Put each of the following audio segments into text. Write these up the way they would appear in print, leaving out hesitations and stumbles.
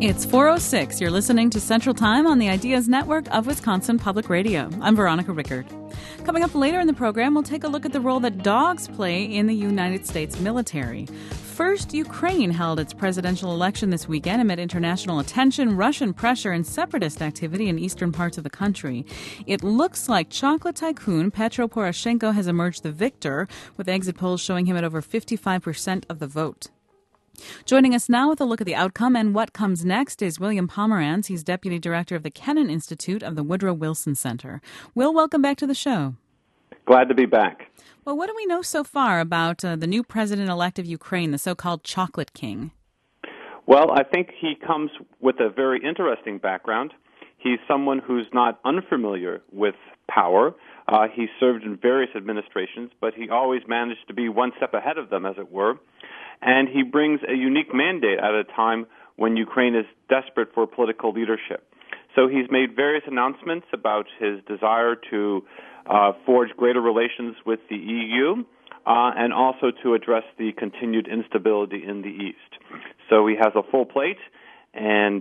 It's 4:06. You're listening to Central Time on the Ideas Network of Wisconsin Public Radio. I'm Veronica Rickard. Coming up later in the program, we'll take a look at the role that dogs play in the United States military. First, Ukraine held its presidential election this weekend amid international attention, Russian pressure, and separatist activity in eastern parts of the country. It looks like chocolate tycoon Petro Poroshenko has emerged the victor, with exit polls showing him at over 55% of the vote. Joining us now with a look at the outcome and what comes next is William Pomerantz. He's Deputy Director of the Kennan Institute of the Woodrow Wilson Center. Will, welcome back to the show. Glad to be back. Well, what do we know so far about the new president-elect of Ukraine, the so-called Chocolate King? Well, I think he comes with a very interesting background. He's someone who's not unfamiliar with power. He served in various administrations, but he always managed to be one step ahead of them, as it were. And he brings a unique mandate at a time when Ukraine is desperate for political leadership. So he's made various announcements about his desire to forge greater relations with the EU and also to address the continued instability in the East. So he has a full plate and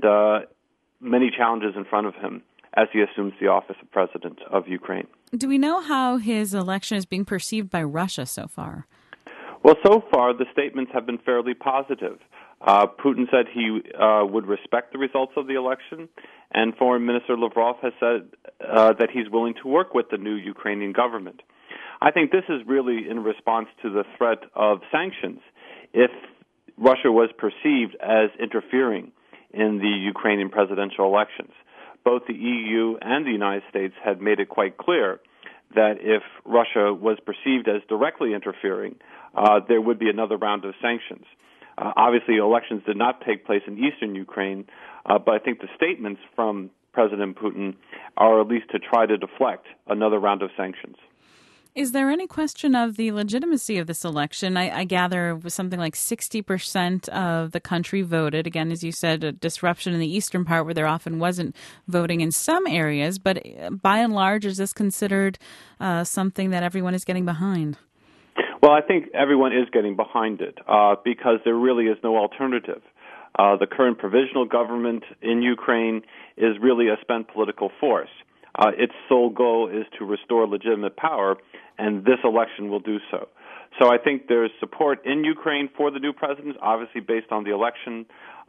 many challenges in front of him as he assumes the office of president of Ukraine. Do we know how his election is being perceived by Russia so far? Well, so far, the statements have been fairly positive. Putin said he would respect the results of the election, and Foreign Minister Lavrov has said that he's willing to work with the new Ukrainian government. I think this is really in response to the threat of sanctions if Russia was perceived as interfering in the Ukrainian presidential elections. Both the EU and the United States had made it quite clear that if Russia was perceived as directly interfering, there would be another round of sanctions. Obviously, elections did not take place in eastern Ukraine, but I think the statements from President Putin are at least to try to deflect another round of sanctions. Is there any question of the legitimacy of this election? I gather it was something like 60% of the country voted. Again, as you said, a disruption in the eastern part where there often wasn't voting in some areas. But by and large, is this considered something that everyone is getting behind? Well, I think everyone is getting behind it because there really is no alternative. The current provisional government in Ukraine is really a spent political force. Its sole goal is to restore legitimate power, and this election will do so. So I think there's support in Ukraine for the new president, obviously based on the election.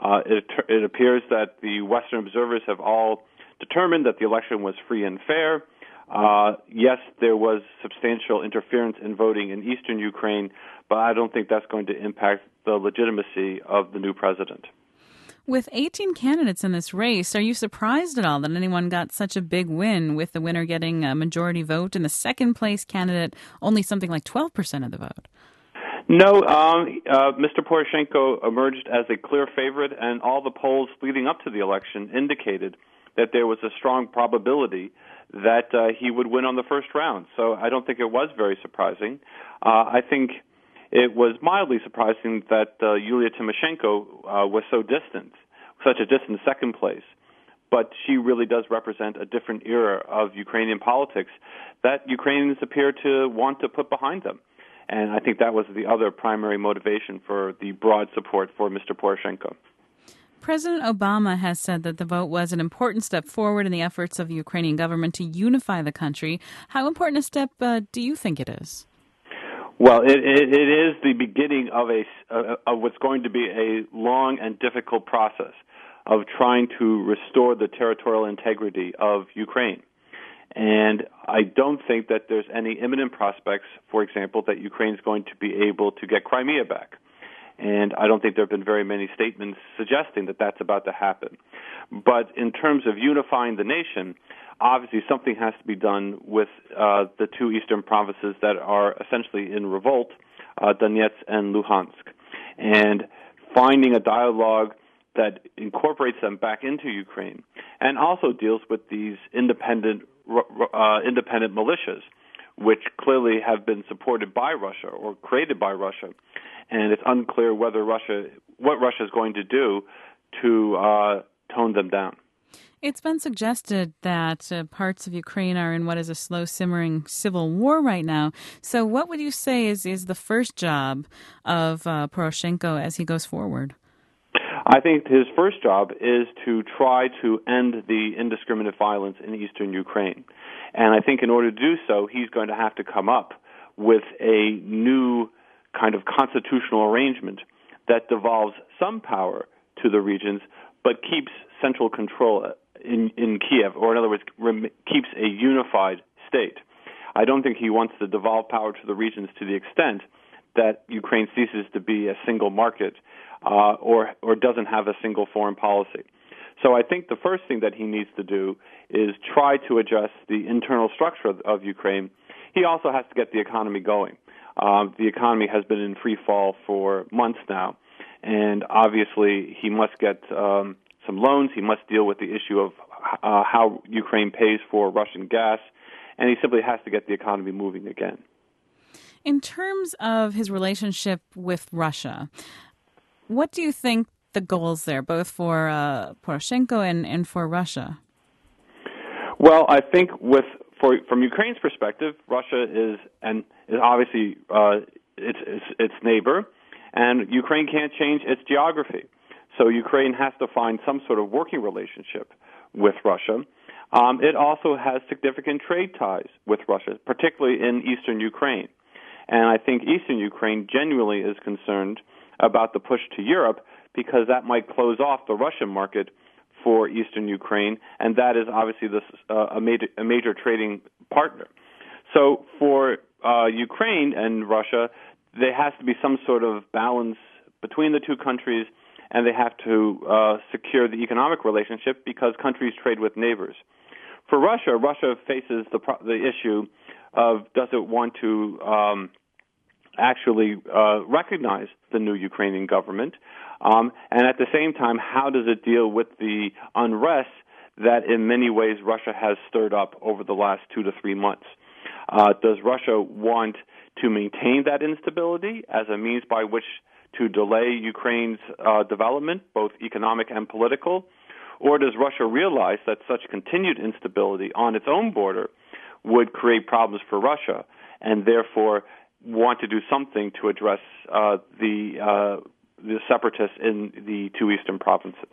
It appears that the Western observers have all determined that the election was free and fair. Yes, there was substantial interference in voting in eastern Ukraine, but I don't think that's going to impact the legitimacy of the new president. With 18 candidates in this race, are you surprised at all that anyone got such a big win, with the winner getting a majority vote and the second place candidate only something like 12% of the vote? No, Mr. Poroshenko emerged as a clear favorite, and all the polls leading up to the election indicated that there was a strong probability that he would win on the first round. So I don't think it was very surprising. I think it was mildly surprising that Yulia Tymoshenko was such a distant second place. But she really does represent a different era of Ukrainian politics that Ukrainians appear to want to put behind them. And I think that was the other primary motivation for the broad support for Mr. Poroshenko. President Obama has said that the vote was an important step forward in the efforts of the Ukrainian government to unify the country. How important a step do you think it is? Well, it is the beginning of what's going to be a long and difficult process of trying to restore the territorial integrity of Ukraine. And I don't think that there's any imminent prospects, for example, that Ukraine's going to be able to get Crimea back. And I don't think there have been very many statements suggesting that that's about to happen. But in terms of unifying the nation, obviously something has to be done with the two eastern provinces that are essentially in revolt, Donetsk and Luhansk. And finding a dialogue that incorporates them back into Ukraine and also deals with these independent militias, which clearly have been supported by Russia or created by Russia. And it's unclear what Russia is going to do to tone them down. It's been suggested that parts of Ukraine are in what is a slow simmering civil war right now. So what would you say is the first job of Poroshenko as he goes forward? I think his first job is to try to end the indiscriminate violence in eastern Ukraine. And I think in order to do so, he's going to have to come up with a new kind of constitutional arrangement that devolves some power to the regions, but keeps central control in Kiev, or in other words, keeps a unified state. I don't think he wants to devolve power to the regions to the extent that Ukraine ceases to be a single market or doesn't have a single foreign policy. So I think the first thing that he needs to do is try to adjust the internal structure of Ukraine. He also has to get the economy going. The economy has been in free fall for months now, and obviously he must get some loans. He must deal with the issue of how Ukraine pays for Russian gas, and he simply has to get the economy moving again. In terms of his relationship with Russia, what do you think the goals there, both for Poroshenko and for Russia? Well, I think from Ukraine's perspective, Russia is obviously its neighbor, and Ukraine can't change its geography. So Ukraine has to find some sort of working relationship with Russia. It also has significant trade ties with Russia, particularly in eastern Ukraine. And I think eastern Ukraine genuinely is concerned about the push to Europe because that might close off the Russian market for eastern Ukraine, and that is obviously a major trading partner. So for Ukraine and Russia, there has to be some sort of balance between the two countries, and they have to secure the economic relationship because countries trade with neighbors. For Russia, Russia faces the issue of does it want to actually recognize the new Ukrainian government, and at the same time, how does it deal with the unrest that in many ways Russia has stirred up over the last 2 to 3 months? Does Russia want to maintain that instability as a means by which to delay Ukraine's development, both economic and political? Or does Russia realize that such continued instability on its own border would create problems for Russia and therefore want to do something to address the separatists in the two eastern provinces?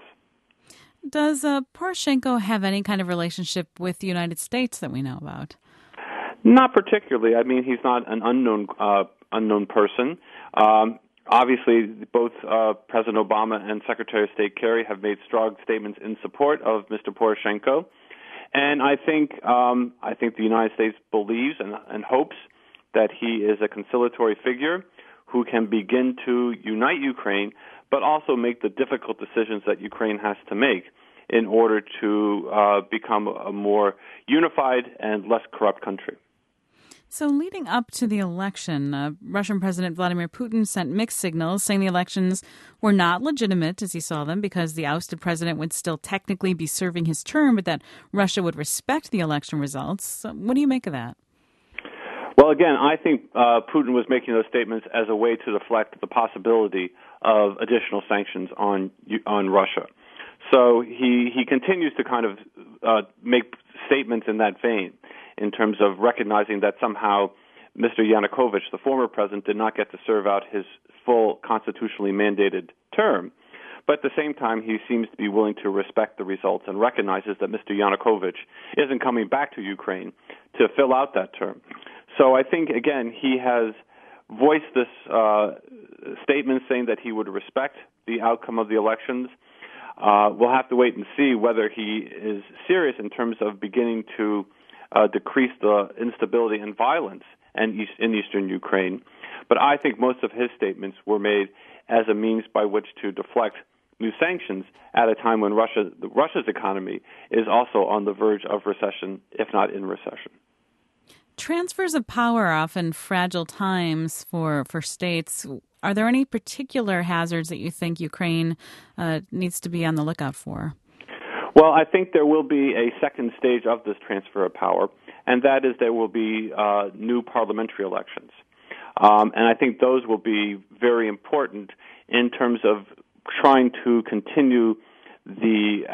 Does Poroshenko have any kind of relationship with the United States that we know about? Not particularly. I mean, he's not an unknown person. Obviously, both President Obama and Secretary of State Kerry have made strong statements in support of Mr. Poroshenko, and I think the United States believes and hopes that he is a conciliatory figure who can begin to unite Ukraine, but also make the difficult decisions that Ukraine has to make in order to become a more unified and less corrupt country. So leading up to the election, Russian President Vladimir Putin sent mixed signals, saying the elections were not legitimate as he saw them because the ousted president would still technically be serving his term, but that Russia would respect the election results. What do you make of that? Well, again, I think Putin was making those statements as a way to deflect the possibility of additional sanctions on Russia. So he continues to kind of make statements in that vein, in terms of recognizing that somehow Mr. Yanukovych, the former president, did not get to serve out his full constitutionally mandated term. But at the same time, he seems to be willing to respect the results and recognizes that Mr. Yanukovych isn't coming back to Ukraine to fill out that term. So I think, again, he has voiced this statement saying that he would respect the outcome of the elections. We'll have to wait and see whether he is serious in terms of beginning to decrease the instability and violence in eastern Ukraine. But I think most of his statements were made as a means by which to deflect new sanctions at a time when Russia's economy is also on the verge of recession, if not in recession. Transfers of power are often fragile times for states. Are there any particular hazards that you think Ukraine needs to be on the lookout for? Well, I think there will be a second stage of this transfer of power, and that is there will be new parliamentary elections. And I think those will be very important in terms of trying to continue the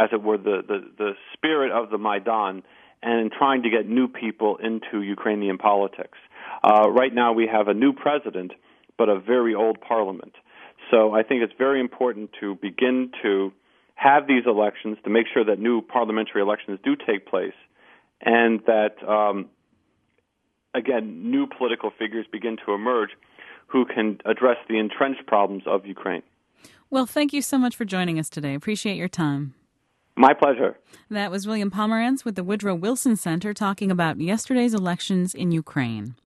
spirit of the Maidan and trying to get new people into Ukrainian politics. Right now we have a new president, but a very old parliament. So I think it's very important to begin to have these elections to make sure that new parliamentary elections do take place and that, again, new political figures begin to emerge who can address the entrenched problems of Ukraine. Well, thank you so much for joining us today. Appreciate your time. My pleasure. That was William Pomerantz with the Woodrow Wilson Center talking about yesterday's elections in Ukraine.